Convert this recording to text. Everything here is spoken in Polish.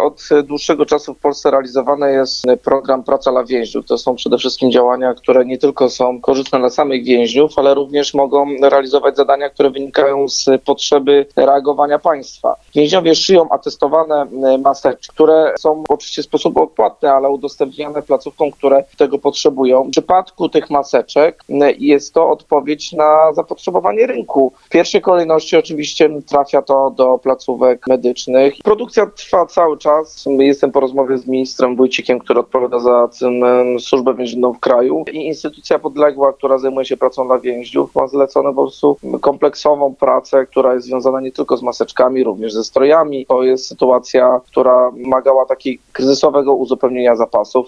od dłuższego czasu w Polsce realizowany jest program Praca dla więźniów. To są przede wszystkim działania, które nie tylko są korzystne dla samych więźniów, ale również mogą realizować zadania, które wynikają z potrzeby reagowania państwa. Więźniowie szyją atestowane maseczki, które są oczywiście w sposób odpłatny, ale udostępniane placówkom, które tego potrzebują. W przypadku tych maseczek jest to odpowiedź na zapotrzebowanie rynku. W pierwszej kolejności oczywiście trafia to do placówek medycznych. Produkcja trwa cały czas. Jestem po rozmowie z ministrem Wójcikiem, który odpowiada za służbę więzienną w kraju, i instytucja podległa, która zajmuje się pracą dla więźniów, ma zlecone po prostu kompleksową pracę, która jest związana nie tylko z maseczkami, również ze strojami. To jest sytuacja, która wymagała takiego kryzysowego uzupełnienia zapasów.